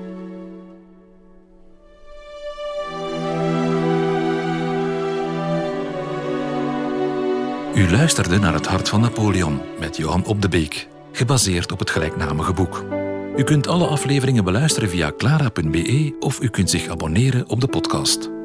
U luisterde naar Het Hart van Napoleon met Johan Op de Beek, gebaseerd op het gelijknamige boek. U kunt alle afleveringen beluisteren via clara punt be of u kunt zich abonneren op de podcast.